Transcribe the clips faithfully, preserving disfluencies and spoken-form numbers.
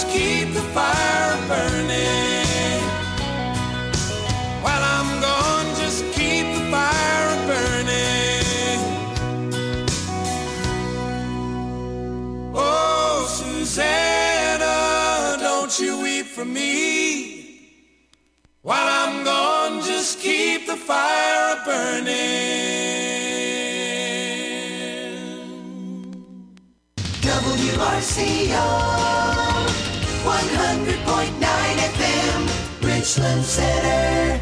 just keep the fire burning. While I'm gone, just keep the fire burning. Oh, Susanna, don't you weep for me. While I'm gone, just keep the fire burning. W R C O one hundred point nine F M, Richland Center.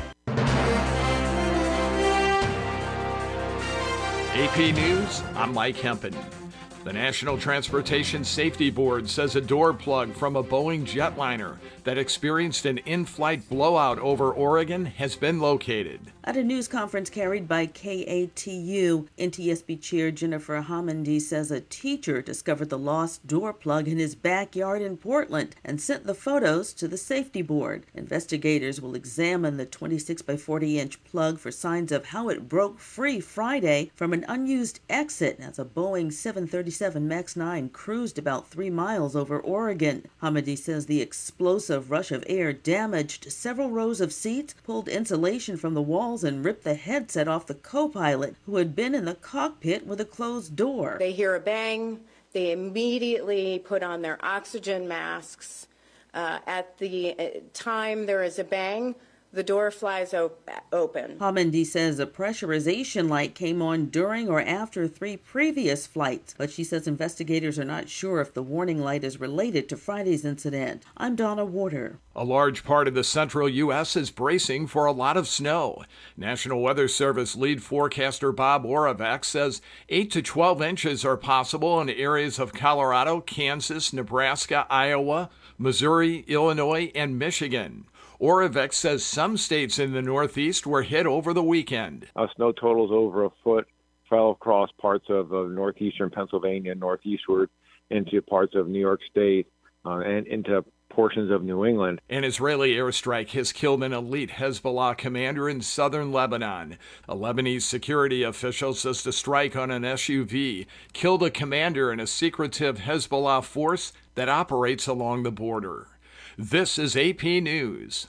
A P News, I'm Mike Hempen. The National Transportation Safety Board says a door plug from a Boeing jetliner that experienced an in-flight blowout over Oregon has been located. At a news conference carried by K A T U, N T S B Chair Jennifer Homendy says a teacher discovered the lost door plug in his backyard in Portland and sent the photos to the safety board. Investigators will examine the twenty-six by forty inch plug for signs of how it broke free Friday from an unused exit as a Boeing seven thirty-seven MAX nine cruised about three miles over Oregon. Homendy says the explosive rush of air damaged several rows of seats, pulled insulation from the walls, and ripped the headset off the co-pilot who had been in the cockpit with a closed door. They hear a bang. They immediately put on their oxygen masks. Uh, at the uh, time there is a bang, the door flies op- open. Homendy says a pressurization light came on during or after three previous flights, but she says investigators are not sure if the warning light is related to Friday's incident. I'm Donna Warder. A large part of the central U S is bracing for a lot of snow. National Weather Service lead forecaster Bob Oravec says eight to twelve inches are possible in areas of Colorado, Kansas, Nebraska, Iowa, Missouri, Illinois, and Michigan. Oravec says some states in the Northeast were hit over the weekend. Uh, snow totals over a foot fell across parts of uh, northeastern Pennsylvania, northeastward into parts of New York State, uh, and into portions of New England. An Israeli airstrike has killed an elite Hezbollah commander in southern Lebanon. A Lebanese security official says the strike on an S U V killed a commander in a secretive Hezbollah force that operates along the border. This is A P News.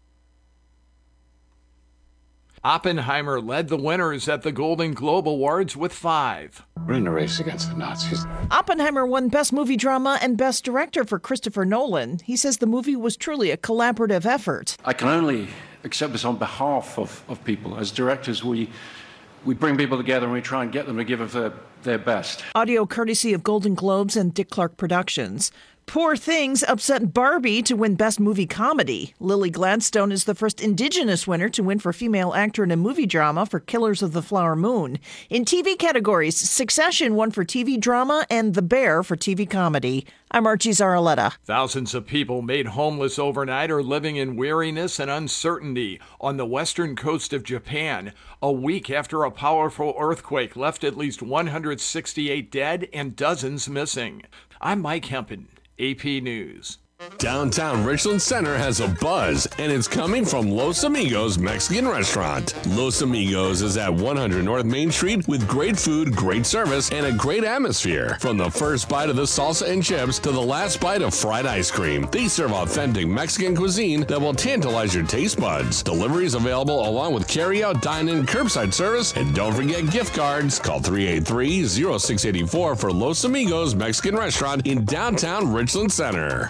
Oppenheimer led the winners at the Golden Globe Awards with five. We're in a race against the Nazis. Oppenheimer won Best Movie Drama and Best Director for Christopher Nolan. He says the movie was truly a collaborative effort. I can only accept this on behalf of, of people. As directors, we we bring people together and we try and get them to give us their, their best. Audio courtesy of Golden Globes and Dick Clark Productions. Poor Things upset Barbie to win Best Movie Comedy. Lily Gladstone is the first Indigenous winner to win for Female Actor in a Movie Drama for Killers of the Flower Moon. In T V categories, Succession won for T V Drama and The Bear for T V Comedy. I'm Archie Zaraletta. Thousands of people made homeless overnight are living in weariness and uncertainty on the western coast of Japan, a week after a powerful earthquake left at least one hundred sixty-eight dead and dozens missing. I'm Mike Hempen. A P News. Downtown Richland Center has a buzz, and it's coming from Los Amigos Mexican Restaurant. Los Amigos is at one hundred North Main Street with great food, great service, and a great atmosphere. From the first bite of the salsa and chips to the last bite of fried ice cream, they serve authentic Mexican cuisine that will tantalize your taste buds. Deliveries available along with carry-out, dine-in, curbside service, and don't forget gift cards. Call three eight three, oh six eight four for Los Amigos Mexican Restaurant in downtown Richland Center.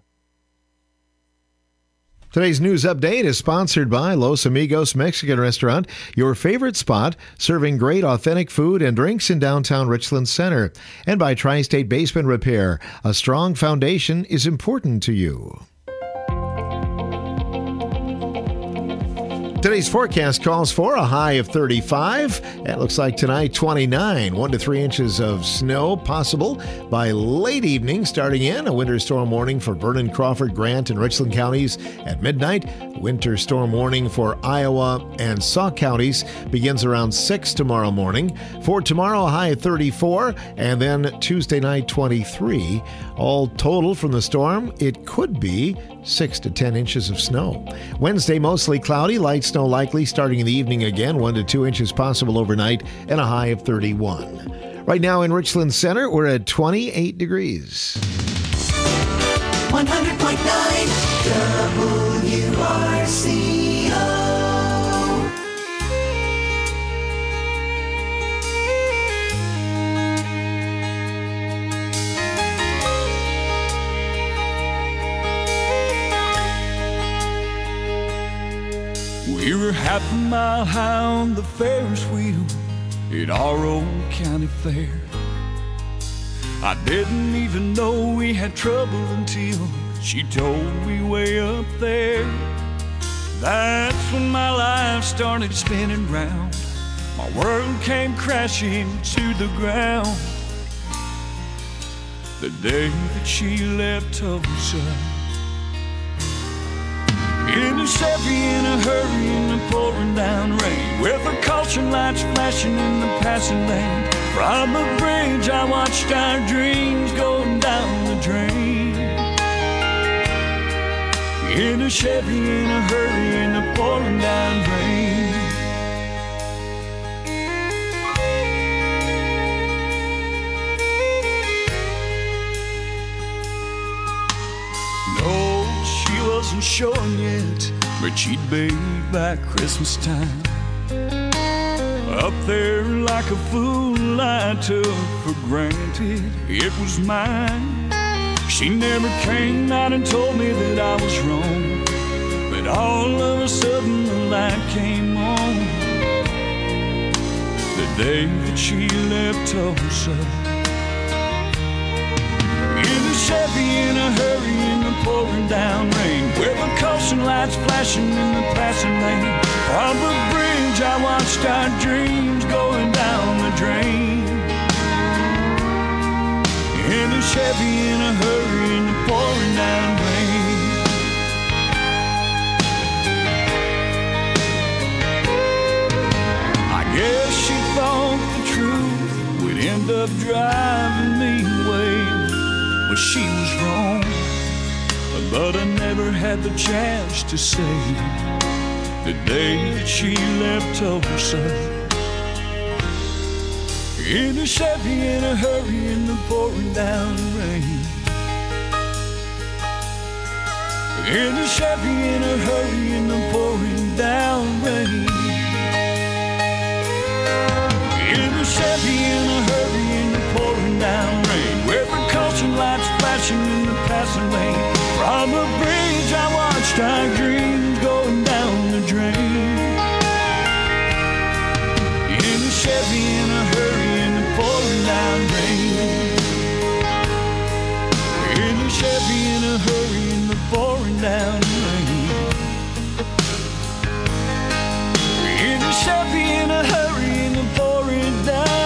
Today's news update is sponsored by Los Amigos Mexican Restaurant, your favorite spot serving great authentic food and drinks in downtown Richland Center, and by Tri-State Basement Repair. A strong foundation is important to you. Today's forecast calls for a high of thirty-five. It looks like tonight twenty-nine. One to three inches of snow possible by late evening. Starting in a winter storm warning for Vernon, Crawford, Grant, and Richland counties at midnight. Winter storm warning for Iowa and Sauk counties begins around six tomorrow morning. For tomorrow, a high of thirty-four, and then Tuesday night twenty-three. All total from the storm, it could be six to ten inches of snow. Wednesday, mostly cloudy, light snow likely starting in the evening again, one to two inches possible overnight, and a high of thirty-one. Right now in Richland Center, we're at twenty-eight degrees. one hundred point nine W R C O. We were half a mile high on the Ferris wheel at our old county fair. I didn't even know we had trouble until she told me way up there. That's when my life started spinning round. My world came crashing to the ground. The day that she left Tulsa. In a Chevy, in a hurry, in the pouring down rain, with the caution lights flashing in the passing lane. From the bridge I watched our dreams going down the drain. In a Chevy, in a hurry, in the pouring down rain. No, she wasn't showing yet, but she'd be by Christmas time. Up there like a fool I took for granted it was mine. She never came out and told me that I was wrong, but all of a sudden the light came on. The day that she left Tulsa. In a Chevy, in a hurry, in the pouring down rain, with the caution lights flashing in the passing lane. From the bridge I watched our dreams going down the drain. In a Chevy, in a hurry, in the pouring down rain. I guess she thought the truth would end up driving me away. Well, she was wrong, but I never had the chance to say the day that she left Tulsa. In a Chevy, in a hurry, in the pouring down rain. In a Chevy, in a hurry, in the pouring down rain. In a Chevy, in a hurry, in the pouring down rain, with the caution lights flashing in the passing lane. From the bridge I watched our dreams going down the drain. In a Chevy, in a hurry, in the pouring down rain. In a Chevy, in a hurry, in the pouring down rain. In a Chevy, in a hurry, in the pouring down rain.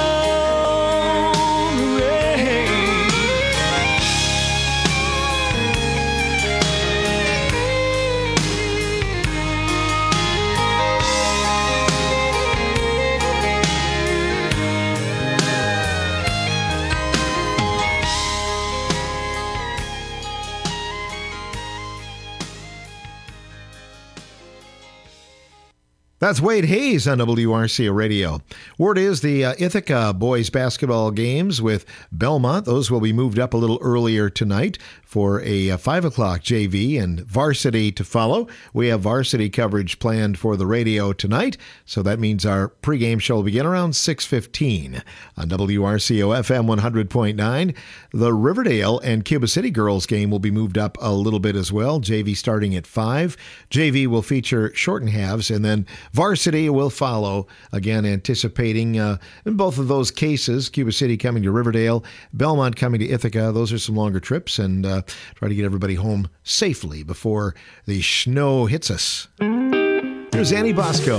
That's Wade Hayes on W R C A Radio. Word is the uh, Ithaca boys basketball games with Belmont, those will be moved up a little earlier tonight for a uh, five o'clock J V and varsity to follow. We have varsity coverage planned for the radio tonight, so that means our pregame show will begin around six fifteen on W R C O F M one hundred point nine. The Riverdale and Cuba City girls game will be moved up a little bit as well. J V starting at five. J V will feature shortened halves, and then varsity will follow, again anticipating uh, in both of those cases, Cuba City coming to Riverdale, Belmont coming to Ithaca. Those are some longer trips, and uh, try to get everybody home safely before the snow hits us. Here's Annie Bosco.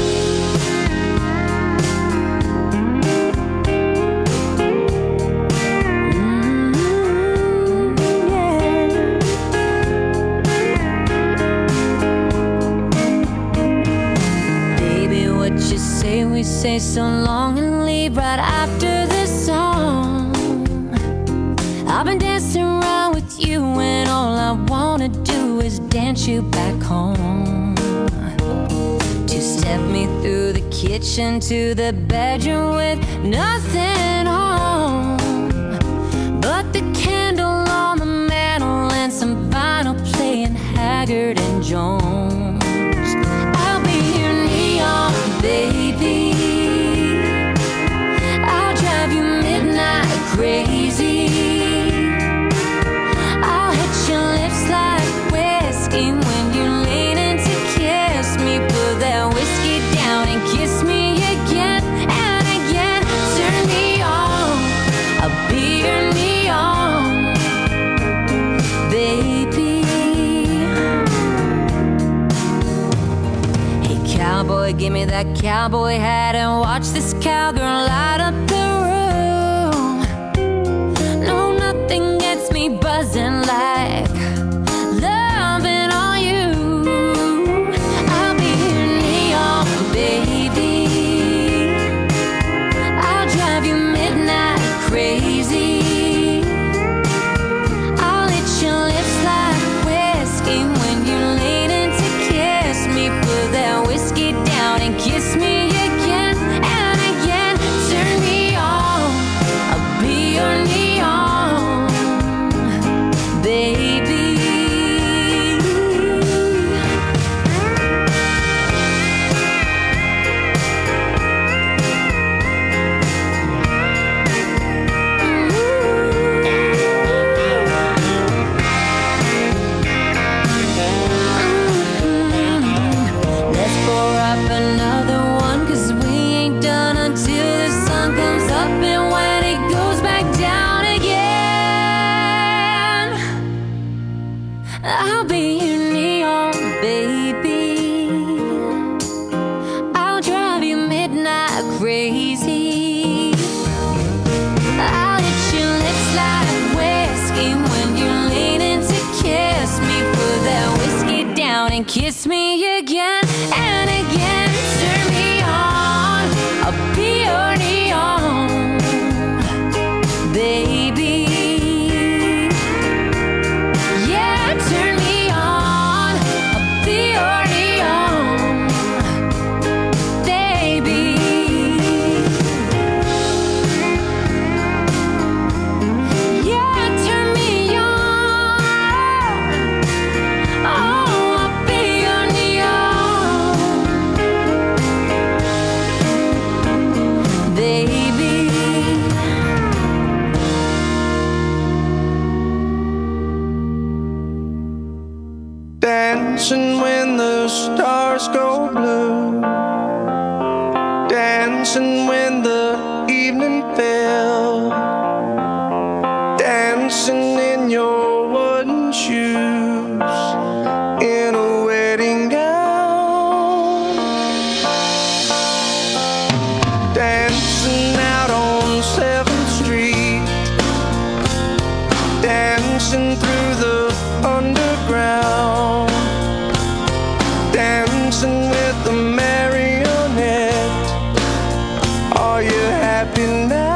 We say so long and leave right after this song. I've been dancing around with you and all I wanna do is dance you back home. Two-step me through the kitchen to the bedroom with nothing on but the candle on the mantle and some Taggart and Jones. I'll be your neon baby. I'll drive you midnight crazy. I'll hit your lips like whiskey when you're leaning to kiss me. Put that whiskey down and kiss me again and again. Turn me on, I'll be your neon baby. Hey cowboy, give me that cowboy hat and watch this cowgirl light up the room. No, nothing gets me buzzing like loving on you. I'll be your neon baby. I'll drive you midnight crazy. I'll hit your lips like whiskey when you're leaning to kiss me. Put that whiskey down and kiss me again and again. Turn me on, I'll be your neon baby. Let's pour up another one, 'cause we ain't done until the sun comes up and when it goes back down again. I'll be your neon baby. I'll drive you midnight crazy. I'll hit your lips like whiskey when you're leaning to kiss me. Put that whiskey down and kiss me again and again. Turn me on, I'll be your neon baby. Yeah, turn me on, I'll be your neon baby. Yeah, turn me on. Oh, I'll be your neon baby. Dancing when the stars go blue. Dancing when the evening fell. Dancing in your wooden shoes. In a wedding gown. Dancing out on seventh street. Dancing through the underground. Dancing with the marionette. Are you happy now?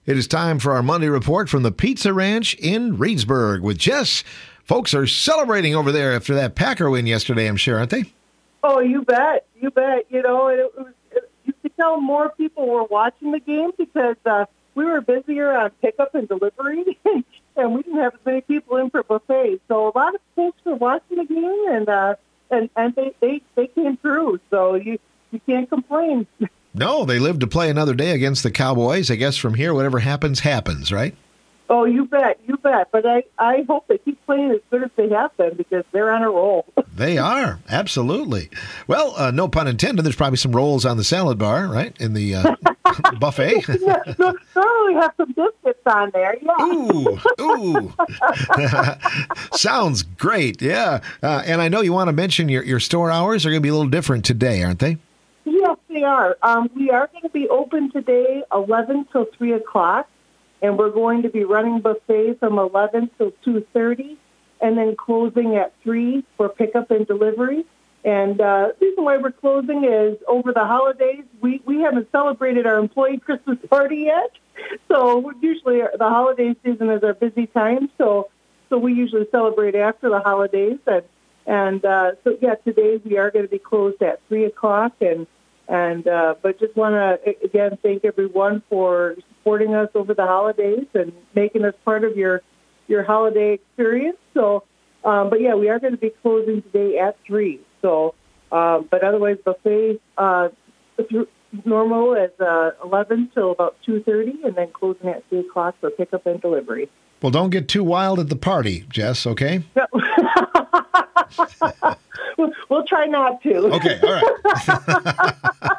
It is time for our Monday report from the Pizza Ranch in Reedsburg with Jess. Folks are celebrating over there after that Packer win yesterday, I'm sure, aren't they? Oh, you bet. You bet. You know, it, it was, it, you could tell more people were watching the game because uh, we were busier on pickup and delivery, and we didn't have as many people in for buffet. So a lot of folks were watching the game, and uh, and, and they, they, they came through. So you, you can't complain. No, they live to play another day against the Cowboys. I guess from here, whatever happens, happens, right? Oh, you bet, you bet. But I, I hope they keep playing as good as they have been because they're on a roll. They are, absolutely. Well, uh, no pun intended, there's probably some rolls on the salad bar, right, in the uh, buffet. Yeah, so, so we have some biscuits on there, yeah. Ooh, ooh. Sounds great, yeah. Uh, and I know you want to mention your, your store hours are going to be a little different today, aren't they? Yes, they are. Um, we are going to be open today eleven till three o'clock. And we're going to be running buffet from eleven till two thirty, and then closing at three for pickup and delivery. And uh, the reason why we're closing is over the holidays, we, we haven't celebrated our employee Christmas party yet. So usually the holiday season is our busy time. So so we usually celebrate after the holidays. And, and uh, so, yeah, today we are going to be closed at three o'clock. And And uh, but just want to, again, thank everyone for supporting us over the holidays and making us part of your your holiday experience. So, um, but, yeah, we are going to be closing today at three. So, um, but otherwise, buffet uh, normal is uh, eleven till about two thirty, and then closing at three o'clock for pickup and delivery. Well, don't get too wild at the party, Jess, okay? No. We'll try not to. Okay, all right.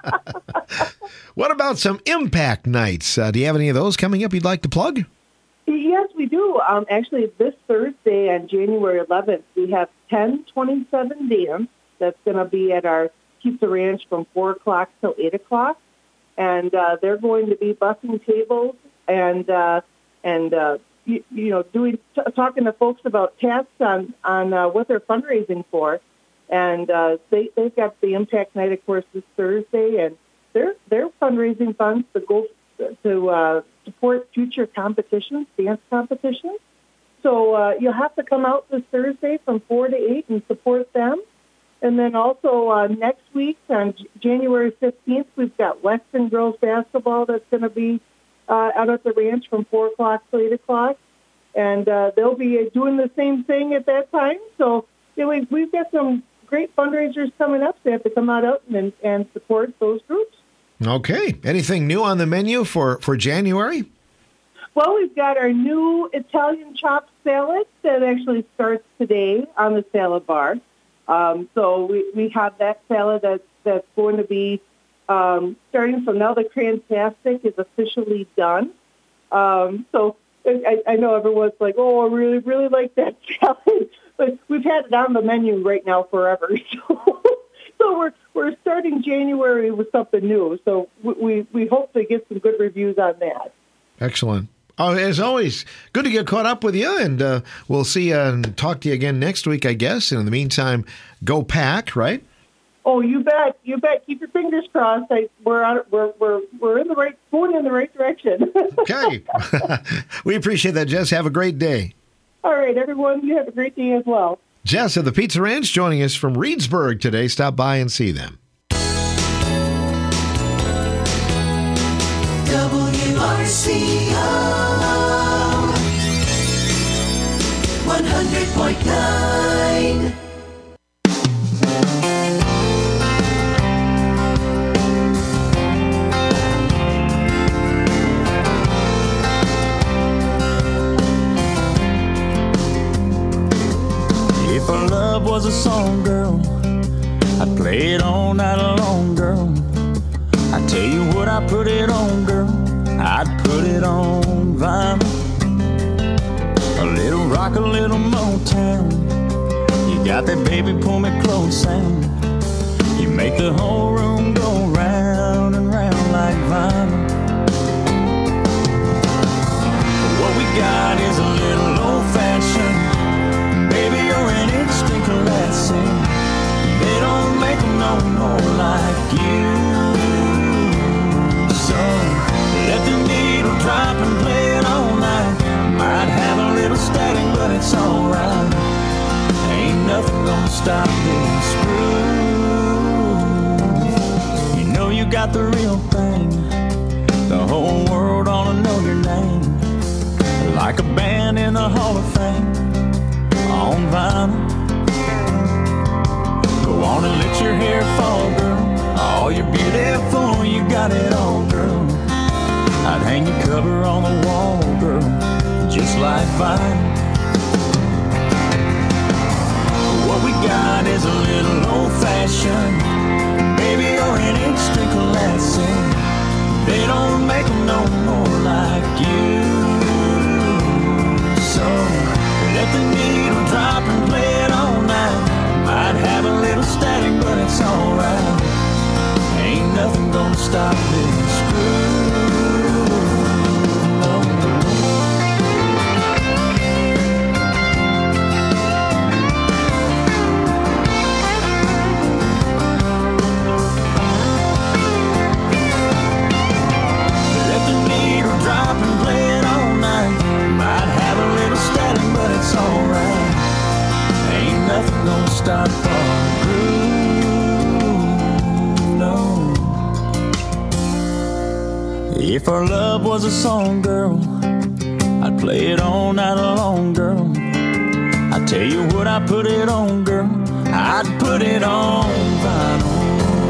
What about some impact nights? Uh, do you have any of those coming up you'd like to plug? Yes, we do. Um, actually, this Thursday on January eleventh, we have ten twenty-seven dance that's going to be at our Pizza Ranch from four o'clock till eight o'clock. And uh, they're going to be bussing tables and, uh, and uh, you, you know, doing t- talking to folks about tasks on, on uh, what they're fundraising for. And uh, they, they've got the Impact Night, of course, this Thursday, and they're, they're fundraising funds to go to uh, support future competitions, dance competitions. So uh, you'll have to come out this Thursday from four to eight and support them. And then also uh, next week on J- January fifteenth, we've got Weston Girls Basketball that's going to be uh, out at the ranch from four o'clock to eight o'clock. And uh, they'll be doing the same thing at that time. So you know, we've, we've got some great fundraisers coming up, so you have to come out, out and, and support those groups. Okay. Anything new on the menu for, for January? Well, we've got our new Italian chopped salad that actually starts today on the salad bar. Um, so we, we have that salad that's, that's going to be um, starting. So now the Crantastic is officially done. Um, so I, I know everyone's like, oh, I really, really like that salad. But we've had it on the menu right now forever. So, so we're we're starting January with something new. So we, we hope to get some good reviews on that. Excellent. Oh, as always, good to get caught up with you, and uh, we'll see you and talk to you again next week, I guess. And in the meantime, go Pack, right? Oh, you bet, you bet. Keep your fingers crossed. I, we're on, we're we're we're in the right going in the right direction. Okay, we appreciate that, Jess. Have a great day. All right, everyone, you have a great day as well. Jess of the Pizza Ranch joining us from Reedsburg today. Stop by and see them. W R C O one hundred point nine. If our love was a song, girl, I'd play it all night long, girl. I tell you what, I put it on, girl. I'd put it on vinyl. A little rock, a little Motown. You got that baby pull me close sound. You make the whole room go round and round like vinyl. What we got is a little old-fashioned. Baby, you're an instant classic. They don't make them no more like you. So let the needle drop and stop this groove. You know you got the real thing. The whole world ought to know your name. Like a band in the Hall of Fame on vinyl. Go on and let your hair fall, girl. Oh, you're beautiful, you got it all, girl. I'd hang your cover on the wall, girl, just like vinyl. What we got is a little old-fashioned. Baby, you're an extra classic. They don't make them no more like you. So let the needle drop and play it all night. Might have a little static, but it's alright. Ain't nothing gonna stop this groove. No. Let the needle drop and play it all night. Might have a little static, but it's alright. Ain't nothing gonna stop our groove, no. If our love was a song, girl, I'd play it all night long, girl. I tell you what, I put it on, girl. I'd put it on vinyl.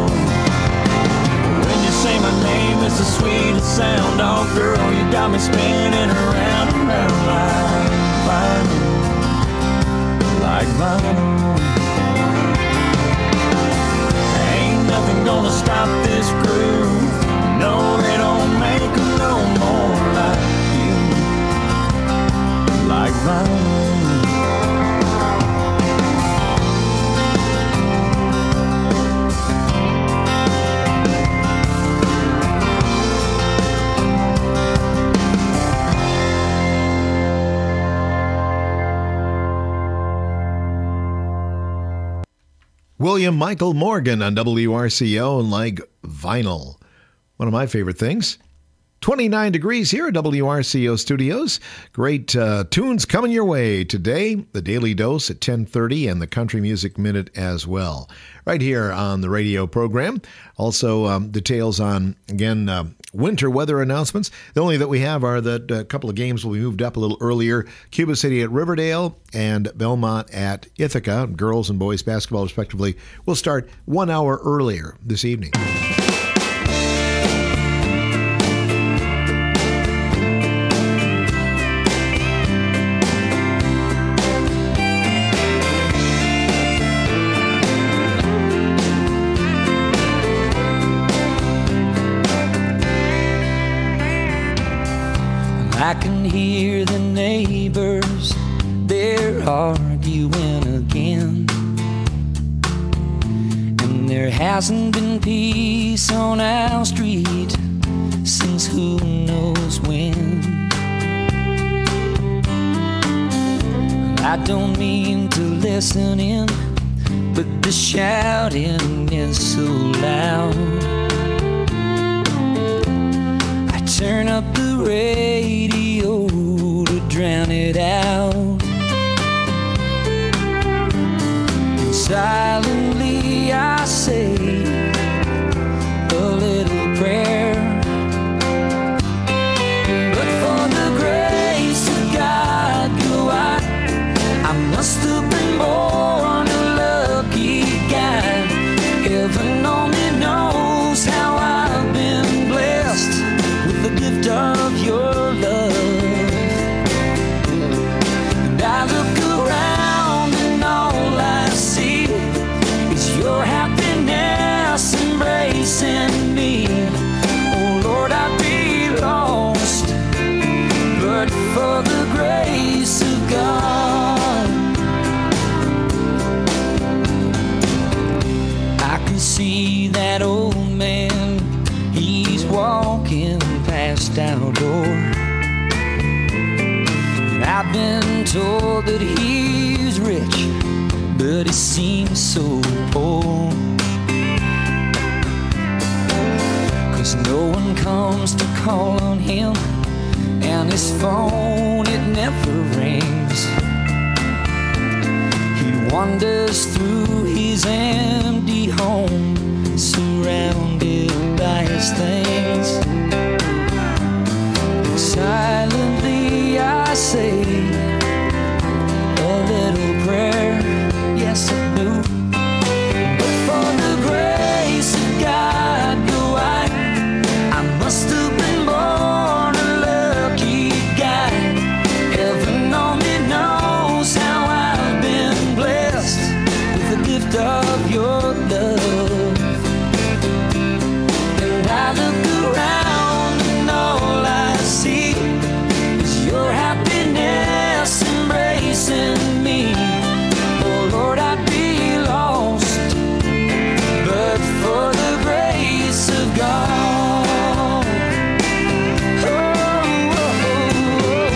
When you say my name, it's the sweetest sound. Oh, girl, you got me spinning around and around like vinyl. Like vinyl. Ain't nothing gonna stop this groove. No, they don't make them no more like you. Like vinyl. William Michael Morgan on W R C O and Like Vinyl. One of my favorite things. twenty-nine degrees here at W R C O Studios. Great uh, tunes coming your way today. The Daily Dose at ten thirty and the Country Music Minute as well. Right here on the radio program. Also, um, details on, again, uh, winter weather announcements. The only that we have are that a couple of games will be moved up a little earlier. Cuba City at Riverdale and Belmont at Ithaca. Girls and boys basketball, respectively, will start one hour earlier this evening. I can hear the neighbors, they're arguing again. And there hasn't been peace on our street since who knows when. I don't mean to listen in, but the shouting is so loud. I turn up the radio to drown it out. And silently I say a little prayer. But for the grace of God, go I, I must have been born a lucky guy. Heaven only knows how I've been blessed with the gift of your love. And I look around and all I see is your happiness embracing me. Oh Lord, I'd be lost but for the grace of God. I can see that old man, he's walking past our door. And I've been told that he's rich, but he seems so poor. 'Cause no one comes to call on him, and his phone, it never rings. He wanders through his empty home, surrounded by his things. Silently I say a little prayer, yes I do. But for the grace of God, go I, I must have been born a lucky guy. Heaven only knows how I've been blessed with the gift of your love. And I look around and all I see is your happiness embracing me. Oh Lord, I'd be lost but for the grace of God. Oh, oh, oh,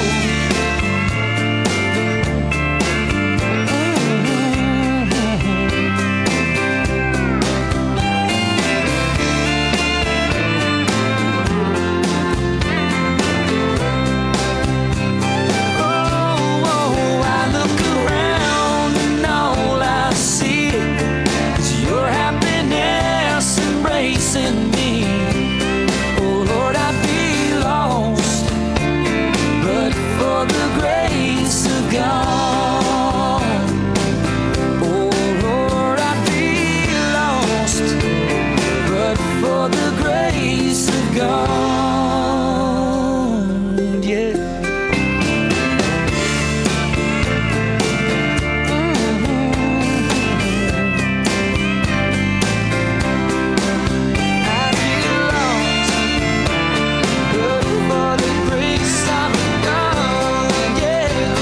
oh, oh, I look around and all I see is your happiness embracing me. Oh Lord, I'd be lost but for the grace of God. Oh Lord, I'd be lost but for the grace of God. Yeah. I'd be lost but for the grace of God. Yeah.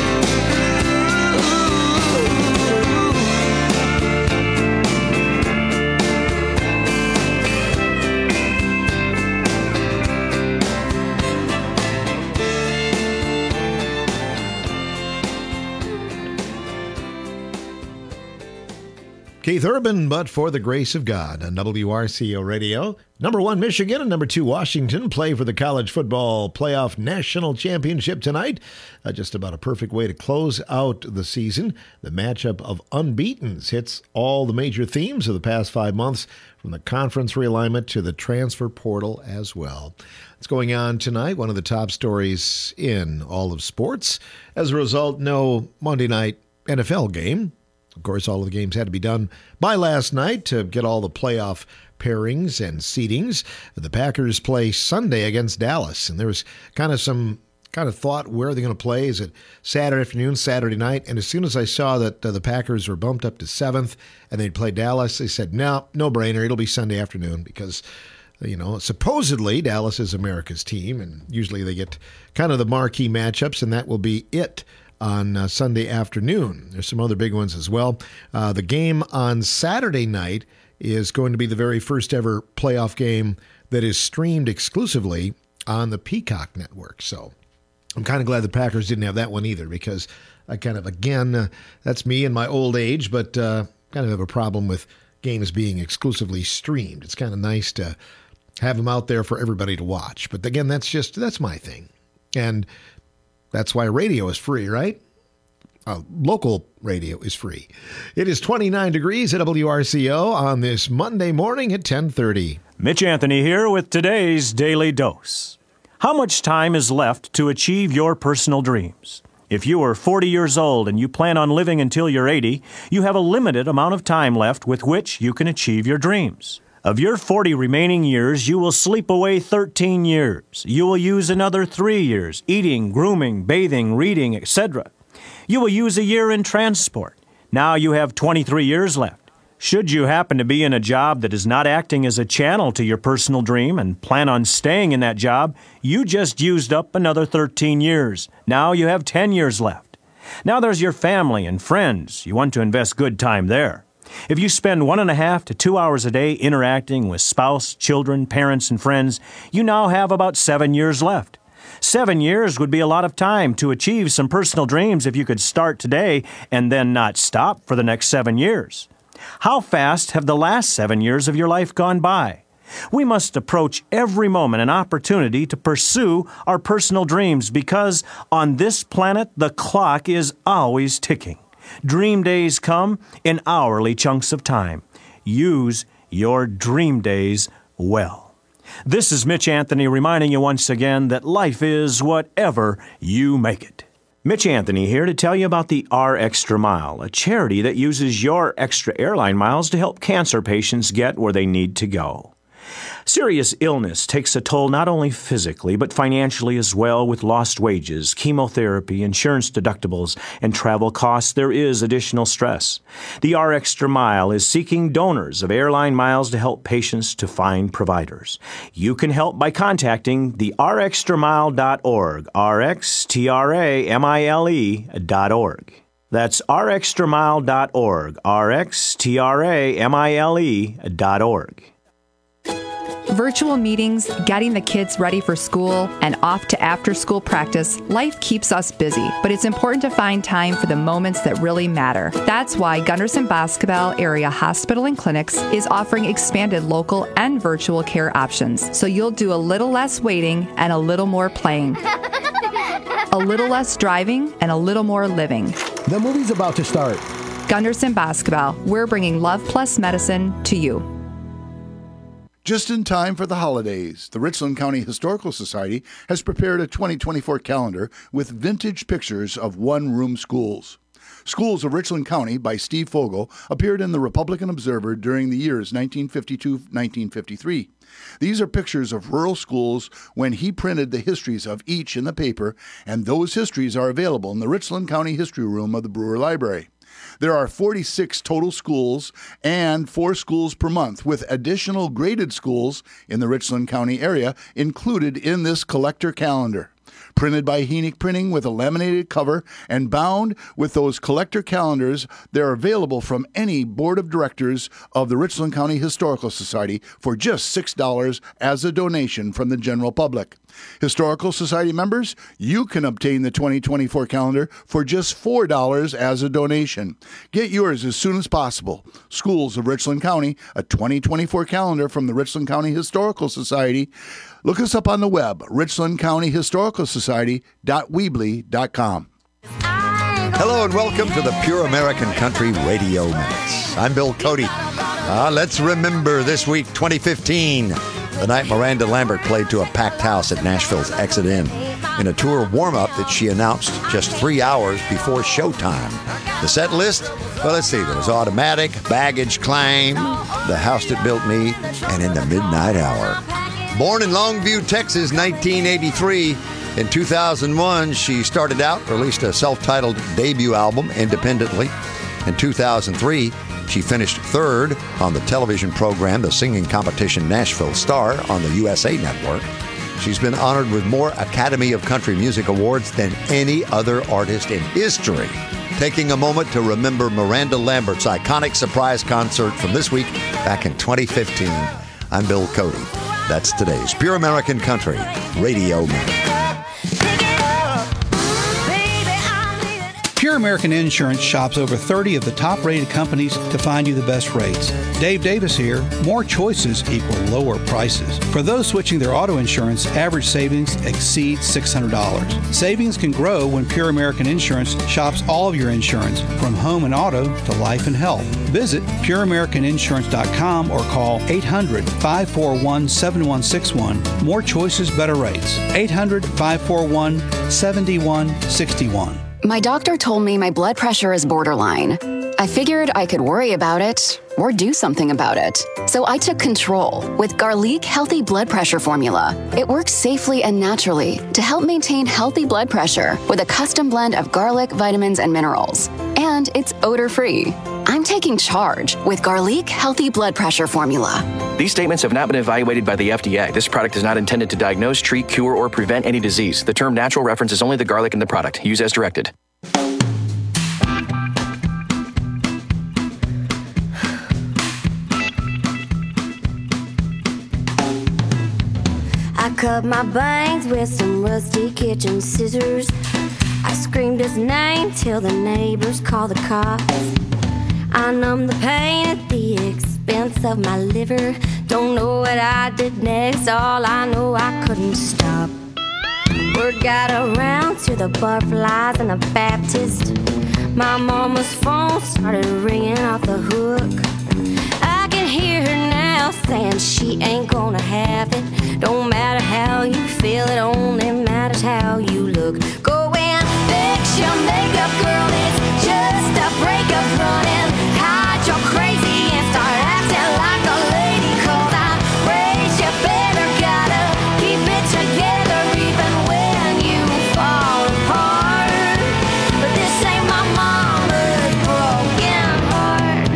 Keith Urban, but for the grace of God on W R C O Radio. Number one, Michigan, and number two, Washington play for the college football playoff national championship tonight. Uh, just about a perfect way to close out the season. The matchup of unbeatens hits all the major themes of the past five months, from the conference realignment to the transfer portal as well. What's going on tonight? One of the top stories in all of sports. As a result, no Monday night N F L game. Of course, all of the games had to be done by last night to get all the playoff pairings and seedings. The Packers play Sunday against Dallas, and there was kind of some kind of thought, where are they going to play? Is it Saturday afternoon, Saturday night? And as soon as I saw that uh, the Packers were bumped up to seventh and they'd play Dallas, they said, no, no brainer. It'll be Sunday afternoon because, you know, supposedly Dallas is America's team, and usually they get kind of the marquee matchups, and that will be it on uh, Sunday afternoon. There's some other big ones as well. Uh, the game on Saturday night is going to be the very first ever playoff game that is streamed exclusively on the Peacock network. So I'm kind of glad the Packers didn't have that one either, because I kind of, again, uh, that's me in my old age, but uh, kind of have a problem with games being exclusively streamed. It's kind of nice to have them out there for everybody to watch. But again, that's just, that's my thing. And that's why radio is free, right? Uh, local radio is free. It is twenty-nine degrees at W R C O on this Monday morning at ten thirty. Mitch Anthony here with today's Daily Dose. How much time is left to achieve your personal dreams? If you are forty years old and you plan on living until you're eighty, you have a limited amount of time left with which you can achieve your dreams. Of your forty remaining years, you will sleep away thirteen years. You will use another three years, eating, grooming, bathing, reading, et cetera. You will use a year in transport. Now you have twenty-three years left. Should you happen to be in a job that is not acting as a channel to your personal dream and plan on staying in that job, you just used up another thirteen years. Now you have ten years left. Now there's your family and friends. You want to invest good time there. If you spend one and a half to two hours a day interacting with spouse, children, parents, and friends, you now have about seven years left. Seven years would be a lot of time to achieve some personal dreams if you could start today and then not stop for the next seven years. How fast have the last seven years of your life gone by? We must approach every moment an opportunity to pursue our personal dreams, because on this planet, the clock is always ticking. Dream days come in hourly chunks of time. Use your dream days well. This is Mitch Anthony reminding you once again that life is whatever you make it. Mitch Anthony here to tell you about the R Extra Mile, a charity that uses your extra airline miles to help cancer patients get where they need to go. Serious illness takes a toll not only physically, but financially as well, with lost wages, chemotherapy, insurance deductibles, and travel costs. There is additional stress. The R Extra Mile is seeking donors of airline miles to help patients to find providers. You can help by contacting the r extra mile dot org, R X T R A M I L E dot org. That's r extra mile dot org, R X T R A M I L E dot org. Virtual meetings, getting the kids ready for school, and off to after-school practice, life keeps us busy, but it's important to find time for the moments that really matter. That's why Gunderson Boscobel Area Hospital and Clinics is offering expanded local and virtual care options, so you'll do a little less waiting and a little more playing. A little less driving and a little more living. The movie's about to start. Gunderson Boscobel, we're bringing Love Plus medicine to you. Just in time for the holidays, the Richland County Historical Society has prepared a twenty twenty-four calendar with vintage pictures of one-room schools. Schools of Richland County by Steve Fogel appeared in the Republican Observer during the years nineteen fifty-two to nineteen fifty-three. These are pictures of rural schools when he printed the histories of each in the paper, and those histories are available in the Richland County History Room of the Brewer Library. There are forty-six total schools and four schools per month, with additional graded schools in the Richland County area included in this collector calendar. Printed by Heenick Printing with a laminated cover and bound with those collector calendars, they're available from any board of directors of the Richland County Historical Society for just six dollars as a donation from the general public. Historical Society members, you can obtain the twenty twenty-four calendar for just four dollars as a donation. Get yours as soon as possible. Schools of Richland County, a twenty twenty-four calendar from the Richland County Historical Society. Look us up on the web, richland county historical society dot weebly dot com. Hello and welcome to the Pure American Country Radio Minutes. I'm Bill Cody. Uh, let's remember this week, twenty fifteen, the night Miranda Lambert played to a packed house at Nashville's Exit Inn in a tour warm-up that she announced just three hours before showtime. The set list? Well, let's see. There was Automatic, Baggage Claim, The House That Built Me, and In the Midnight Hour. Born in Longview, Texas, nineteen eighty-three, in two thousand one, she started out, released a self-titled debut album independently. In two thousand three, she finished third on the television program, the singing competition Nashville Star on the U S A Network. She's been honored with more Academy of Country Music Awards than any other artist in history. Taking a moment to remember Miranda Lambert's iconic surprise concert from this week back in twenty fifteen. I'm Bill Cody. That's today's Pure American Country Radio Minute. Pure American Insurance shops over thirty of the top-rated companies to find you the best rates. Dave Davis here. More choices equal lower prices. For those switching their auto insurance, average savings exceeds six hundred dollars. Savings can grow when Pure American Insurance shops all of your insurance, from home and auto to life and health. Visit pure american insurance dot com or call eight hundred, five four one, seven one six one. More choices, better rates. eight hundred, five four one, seven one six one. My doctor told me my blood pressure is borderline. I figured I could worry about it or do something about it. So I took control with Garlic Healthy Blood Pressure Formula. It works safely and naturally to help maintain healthy blood pressure with a custom blend of garlic, vitamins, and minerals. And it's odor-free. I'm taking charge with Garlic Healthy Blood Pressure Formula. These statements have not been evaluated by the F D A. This product is not intended to diagnose, treat, cure, or prevent any disease. The term natural references only the garlic in the product. Use as directed. I cut my bangs with some rusty kitchen scissors. I screamed his name till the neighbors called the cops. I numbed the pain at the expense of my liver. Don't know what I did next, all I know I couldn't stop. Word got around to the butterflies and the Baptist. My mama's phone started ringing off the hook. I can hear her now saying she ain't gonna have it. Don't matter how you feel, it only matters how you look. Go and fix your makeup, girl, it's just a breakup. Running, hide your crazy and start acting like a lady. Cause I raised you better, gotta keep it together even when you fall apart. But this ain't my mama's broken heart.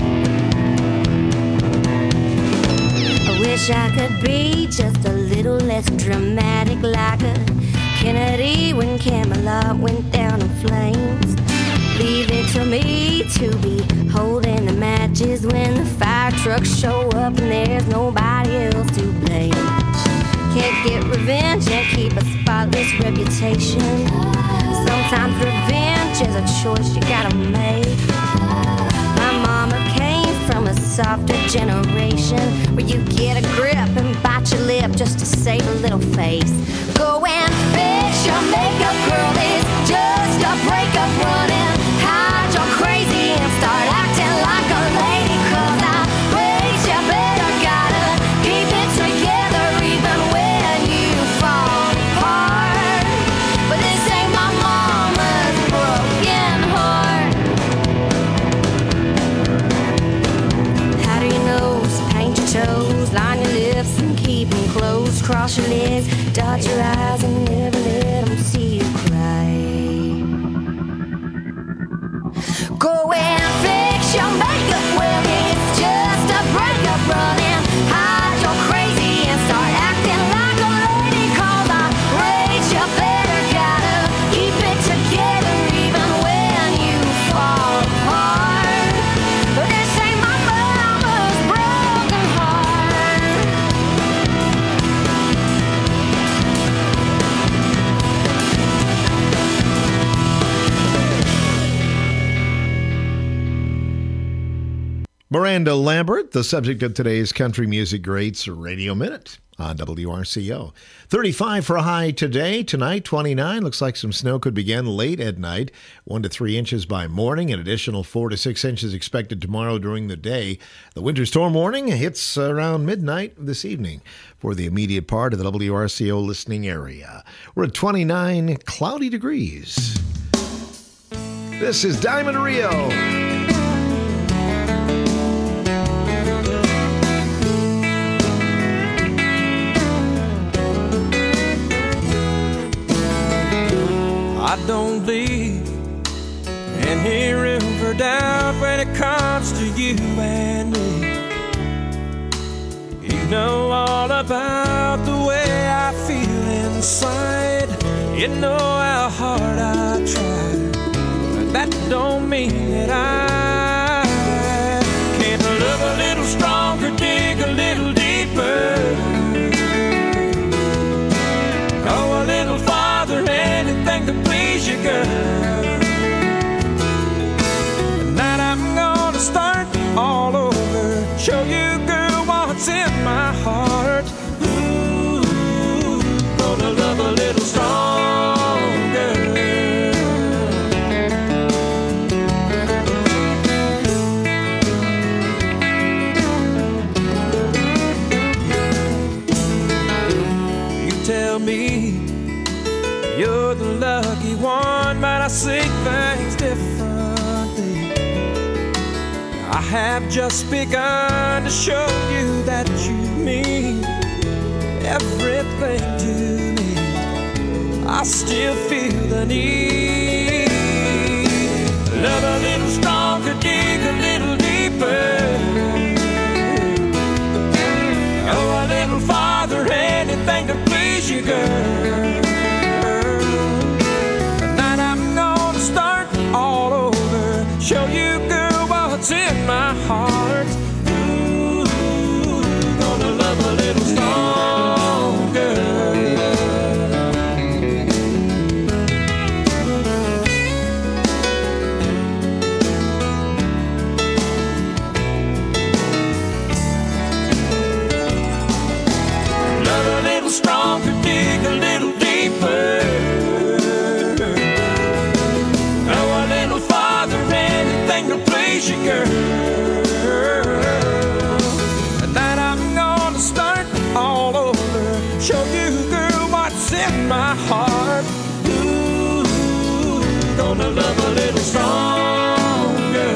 I wish I could be just a little less dramatic, like a Kennedy when Camelot went down in flames. Leave it to me to be holding the matches when the fire trucks show up and there's nobody else to blame. Can't get revenge and keep a spotless reputation. Sometimes revenge is a choice you gotta make. My mama came from a softer generation where you get a grip and bite your lip just to save a little face. Go and fix your makeup, girl, it's just a breakup. Running, hide your crazy and start acting like a lady. Cause I raised you better, gotta keep it together even when you fall apart. But this ain't my mama's broken heart. Powder your nose, paint your toes, line your lips and keep them closed. Cross your legs, dot your eyes and never let them see you cry. Go and fix your makeup, well it's just a breakup. Running, hide your crazy and start acting like a lady. Cause I raised you better, gotta keep it together even when you fall apart. But this ain't my mama's broken heart. Miranda Lambert, the subject of today's Country Music Greats Radio Minute on W R C O. thirty-five for a high today. Tonight, twenty-nine. Looks like some snow could begin late at night. One to three inches by morning. An additional four to six inches expected tomorrow during the day. The winter storm warning hits around midnight this evening for the immediate part of the W R C O listening area. We're at twenty-nine cloudy degrees. This is Diamond Rio. I don't leave any room for doubt when it comes to you and me. You know all about the way I feel inside. You know how hard I try, but that don't mean that I can't love a little stronger, dig a little deeper, go a little farther, anything to please you, girl. Tonight I'm gonna start all over, show you, girl, what's in my heart. Ooh, gonna love a little stronger. You tell me you're the lucky one, but I see things differently. I have just begun to show you that you mean everything to me. I still feel the need. Love a little stronger, dig a little deeper, go a little farther, anything to please you, girl. Show you, girl, what's in my heart. Ooh, gonna love a little stronger. Love a little stronger, dig a little Gonna love a little stronger.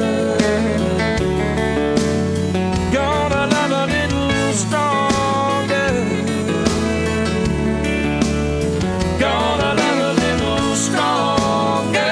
Gonna love a little stronger. Gonna love a little stronger.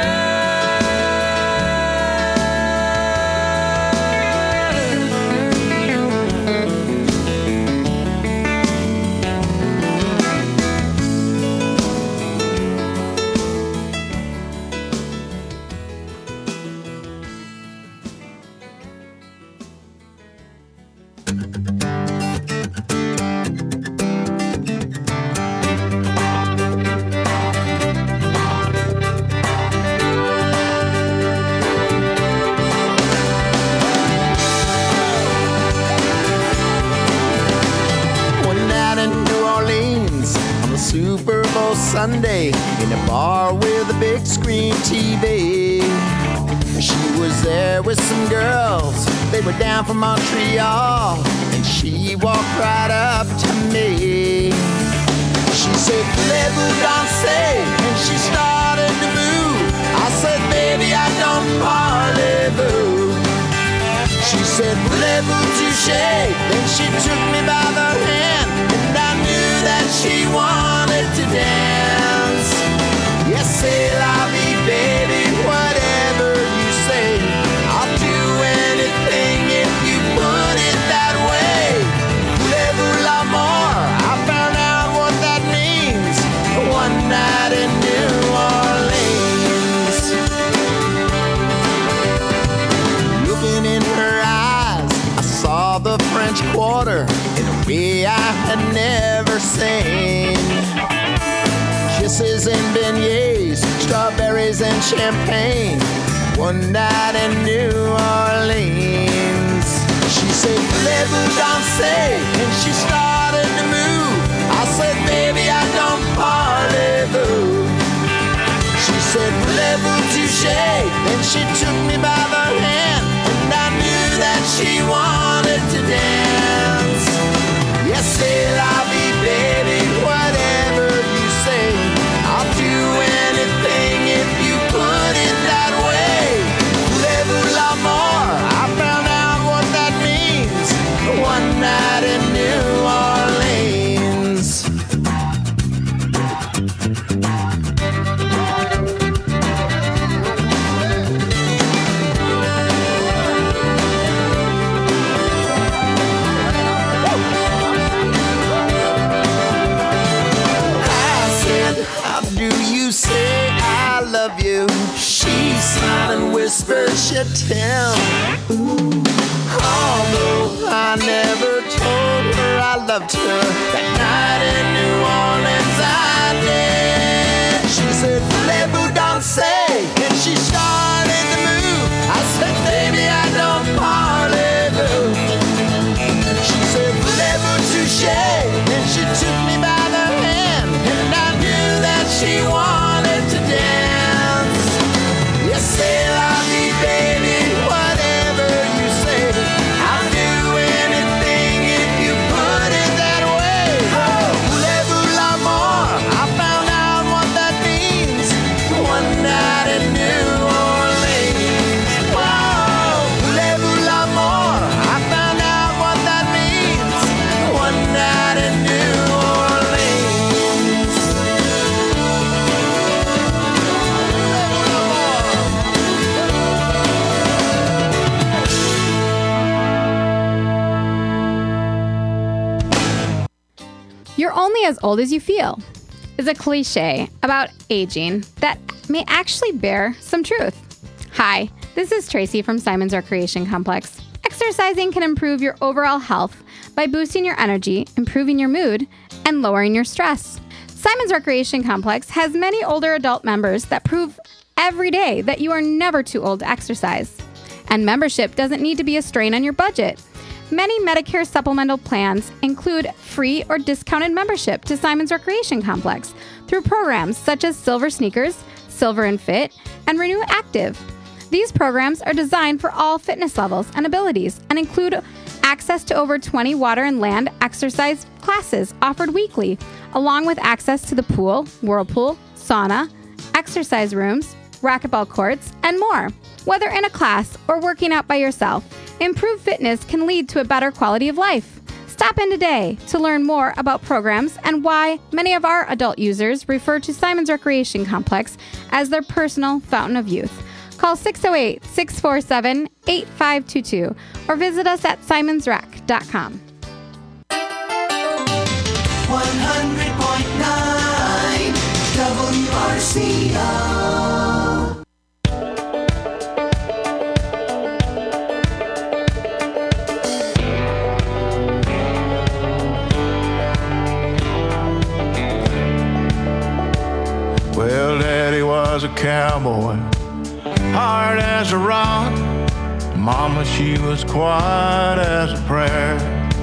One night in New Orleans on the Super Bowl Sunday in a bar with a big screen T V. She was there with some girls, they were down from Montreal, and she walked right up to me. She said, "Voulez-vous danser?" and she started to move. I said, "Baby, I don't parlez-vous." She said, "Voulez-vous toucher?" Then she took me by the hand, and I knew that she wanted to dance. Yes, c'est la vie, baby, whatever you say. I'll do anything if you put it that way. Voulez-vous l'amour? I found out what that means one night in New Orleans. Looking in her eyes, I saw the French Quarter in a way I had never seen. Kisses and beignets, strawberries and champagne, one night in New Orleans. She said, "Voulez-vous danser?" and she started to move. I said, "Baby, I don't parlez-vous." She said, "Voulez-vous toucher?" Then she took me by the hand, and I knew that she wanted to dance. Yes, c'est la vie, baby, whatever you say. I'll do anything if you put it that way. Voulez-vous l'amour? I found out what that means one night in New Orleans. Say I love you. She smiled and whispered, "Je t'aime." Although I never told her I loved her, that night in New Orleans I did. She said, "Voulez-vous danser?" and she started to move. I said, "Baby, I don't parlez-vous." She said, "Voulez-vous toucher?" and she took me by the hand, and I knew that she wanted to dance. Yes, c'est la vie, baby, whatever you say. I'll do anything if you put it that way. Oh, voulez-vous l'amour? I found out what that means one night in New Orleans. Wow, voulez-vous l'amour? I found out what that means one night in New Orleans. You're only as old as you feel is a cliche about aging that may actually bear some truth. Hi, this is Tracy from Simon's Recreation Complex. Exercising can improve your overall health by boosting your energy, improving your mood, and lowering your stress. Simon's Recreation Complex has many older adult members that prove every day that you are never too old to exercise. And membership doesn't need to be a strain on your budget. Many Medicare supplemental plans include free or discounted membership to Simon's Recreation Complex through programs such as Silver Sneakers, Silver and Fit, and Renew Active. These programs are designed for all fitness levels and abilities and include access to over twenty water and land exercise classes offered weekly, along with access to the pool, whirlpool, sauna, exercise rooms, racquetball courts, and more. Whether in a class or working out by yourself, improved fitness can lead to a better quality of life. Stop in today to learn more about programs and why many of our adult users refer to Simon's Recreation Complex as their personal fountain of youth. Call six oh eight, six four seven, eight five two two or visit us at simons rec dot com. one hundred point nine W R C O. Well, Daddy was a cowboy, hard as a rock. Mama, she was quiet as a prayer.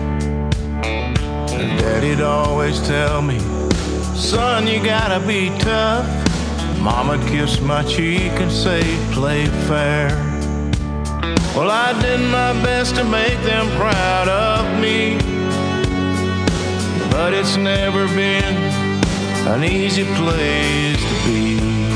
And Daddy'd always tell me, son, you gotta be tough. Mama'd kiss my cheek and say, play fair. Well, I did my best to make them proud of me, but it's never been an easy place to be.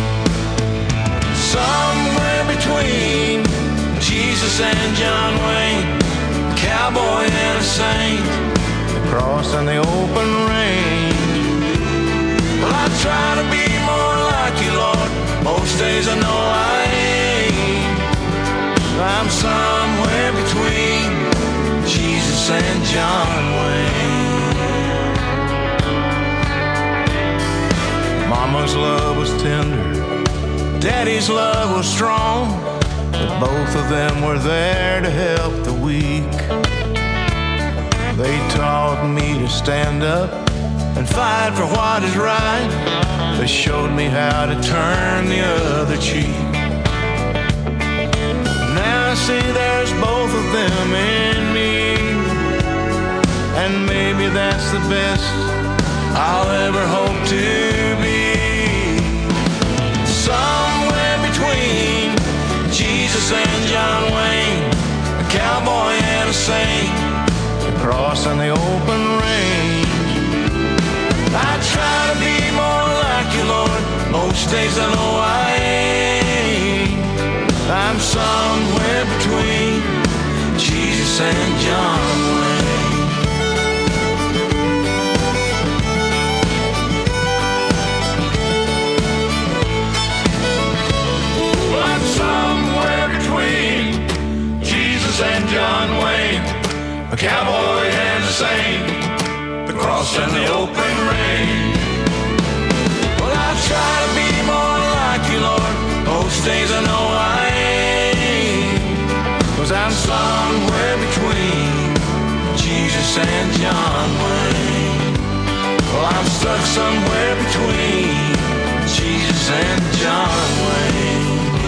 Somewhere between Jesus and John Wayne, cowboy and a saint, the cross and the open range. Well, I try to be more like you, Lord. Most days I know I ain't. I'm somewhere between Jesus and John Wayne. Mama's love was tender, Daddy's love was strong, but both of them were there to help the weak. They taught me to stand up and fight for what is right. They showed me how to turn the other cheek. Now I see there's both of them in me, and maybe that's the best I'll ever hope to be. Somewhere between Jesus and John Wayne, a cowboy and a saint, the cross and the open range. I try to be more like you, Lord. Most days I know I ain't. I'm somewhere between Jesus and John Wayne. Somewhere between Jesus and John Wayne, a cowboy and a saint, the cross and the open range. Well, I try to be more like you, Lord. Most days I know I ain't, 'cause I'm somewhere between Jesus and John Wayne. Well, I'm stuck somewhere between Jesus and John Wayne.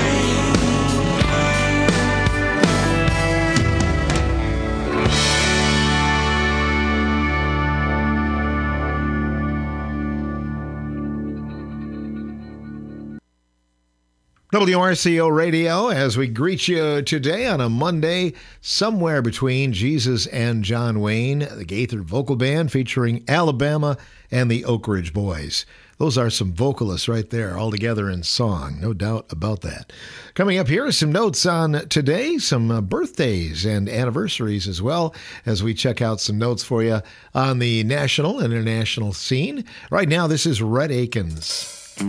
W R C O Radio, as we greet you today on a Monday, somewhere between Jesus and John Wayne, the Gaither Vocal Band featuring Alabama and the Oak Ridge Boys. Those are some vocalists right there, all together in song, no doubt about that. Coming up here are some notes on today, some uh, birthdays and anniversaries as well, as we check out some notes for you on the national and international scene. Right now, this is Rhett Akins.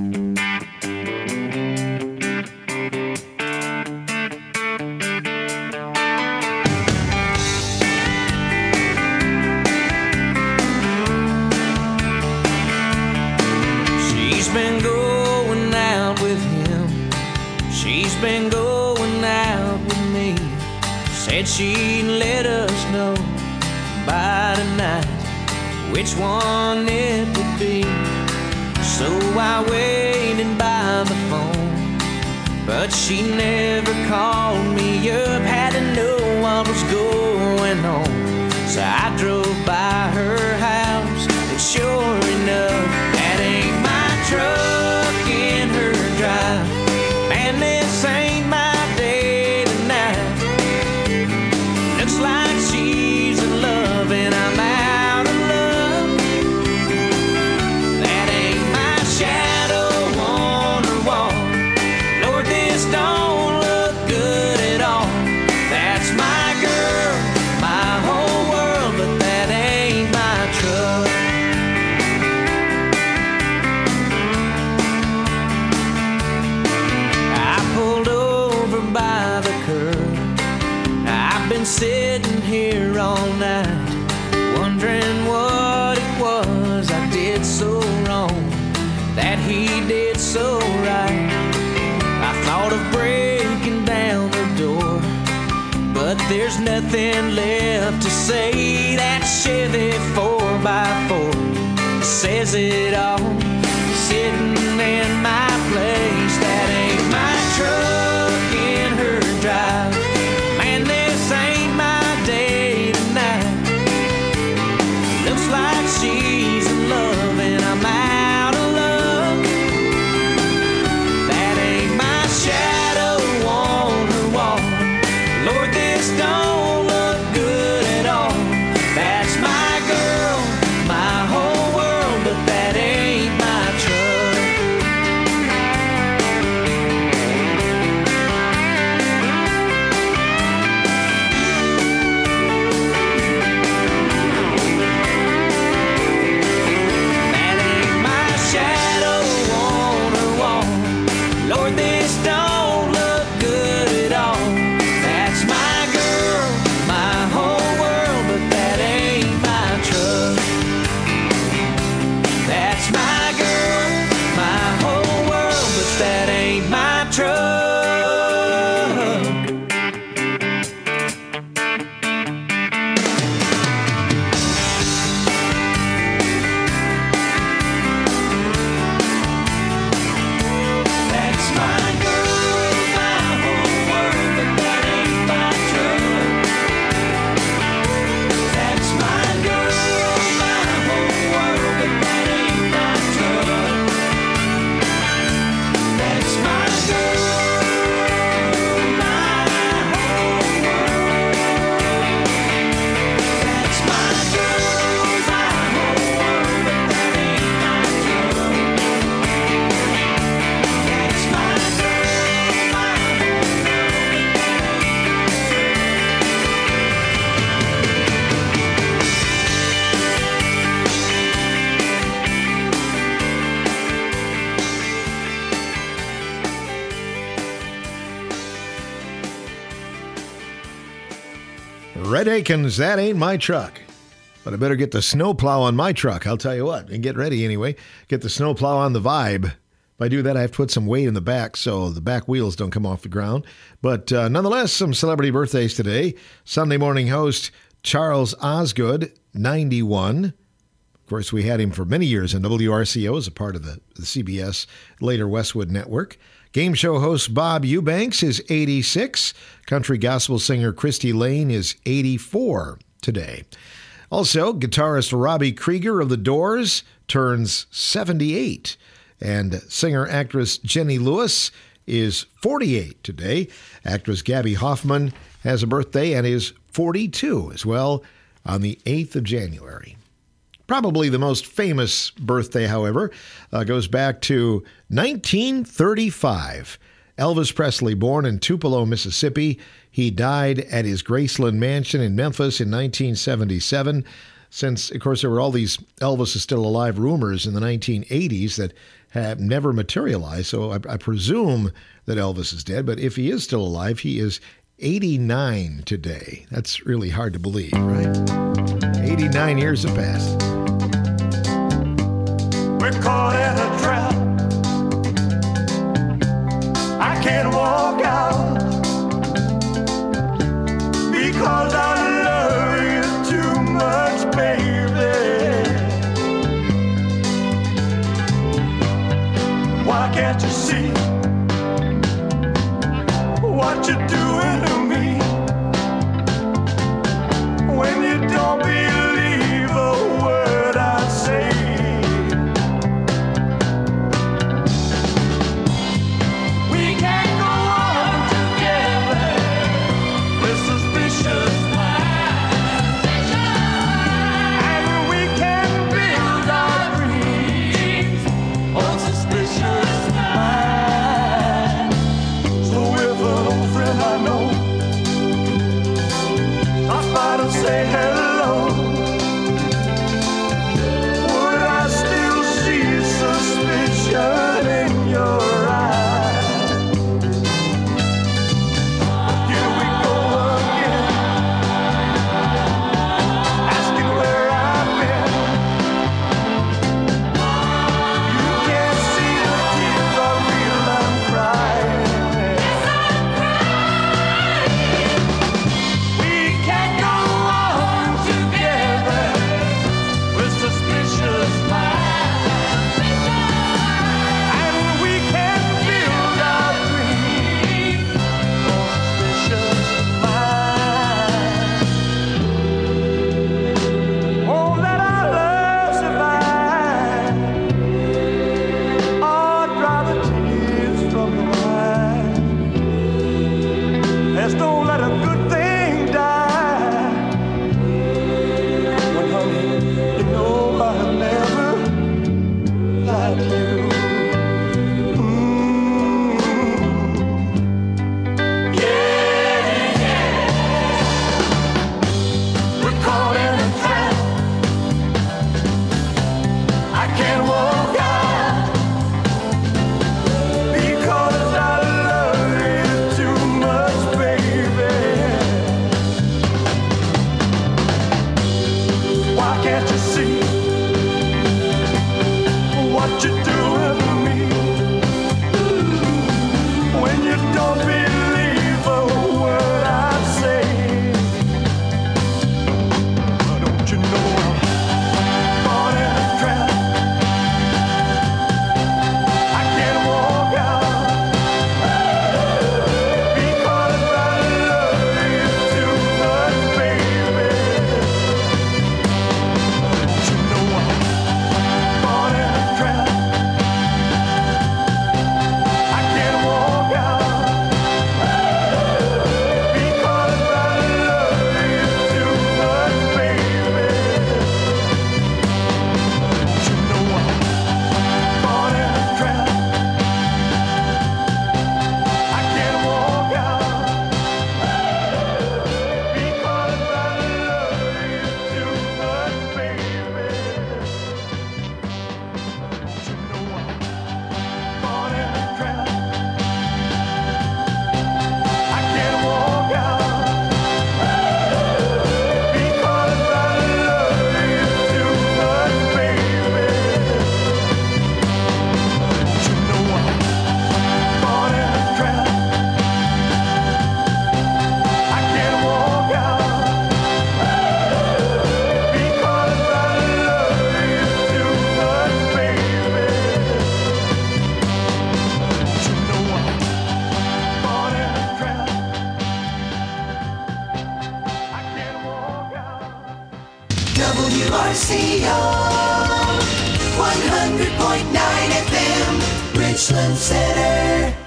Been going out with him, she's been going out with me. Said she'd let us know by tonight which one it would be. So I waited by the phone, but she never called me up. Had to know what was going on, so I drove by her house, and sure enough, that ain't my truck in her drive. Man, this ain't my day tonight. Looks like she's in love and I'm out of love. That ain't my shadow on her wall. Lord sitting here all night, wondering what it was I did so wrong, that he did so right. I thought of breaking down the door, but there's nothing left to say. That Chevy four by four says it all, sitting in my place. That ain't my truck in her drive. Man, this ain't my day tonight. Looks like she's in love and I'm out of luck. That ain't my shadow on her wall. Lord, this don't look good at all. That's my girl, my whole world, but that ain't my truck. That ain't my shadow on her wall. Lord, this don't look good at all. That's my girl, my whole world, but that ain't my truck. That's my girl, my whole world, but that ain't my truck. That's my girl, my whole world, but that ain't my truck. That's my girl, my whole world, but that ain't my truck. That's my girl, my whole world. That's my girl, my whole world, but that ain't my truck. That's my girl, my Red Akins, That Ain't My Truck. But I better get the snowplow on my truck, I'll tell you what. And get ready anyway. Get the snowplow on the Vibe. If I do that, I have to put some weight in the back so the back wheels don't come off the ground. But uh, nonetheless, some celebrity birthdays today. Sunday morning host Charles Osgood, ninety-one. Of course, we had him for many years in W R C O as a part of the, the C B S, later Westwood Network. Game show host Bob Eubanks is eighty-six. Country gospel singer Christy Lane is eighty-four today. Also, guitarist Robbie Krieger of The Doors turns seventy-eight. And singer-actress Jenny Lewis is forty-eight today. Actress Gabby Hoffman has a birthday and is forty-two as well on the eighth of January. Probably the most famous birthday, however, uh, goes back to nineteen thirty-five. Elvis Presley, born in Tupelo, Mississippi. He died at his Graceland mansion in Memphis in nineteen seventy-seven. Since, of course, there were all these Elvis is still alive rumors in the nineteen eighties that have never materialized. So I, I presume that Elvis is dead. But if he is still alive, he is eighty-nine today. That's really hard to believe, right? eighty-nine years have passed. We're caught in a trap. I can't walk out because I love you too much, baby. Why can't you see what you're doing to me when you don't believe a word I say? R C O, one hundred point nine F M, Richland Center.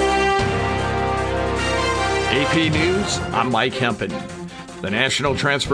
A P News, I'm Mike Hempen. The National Transfer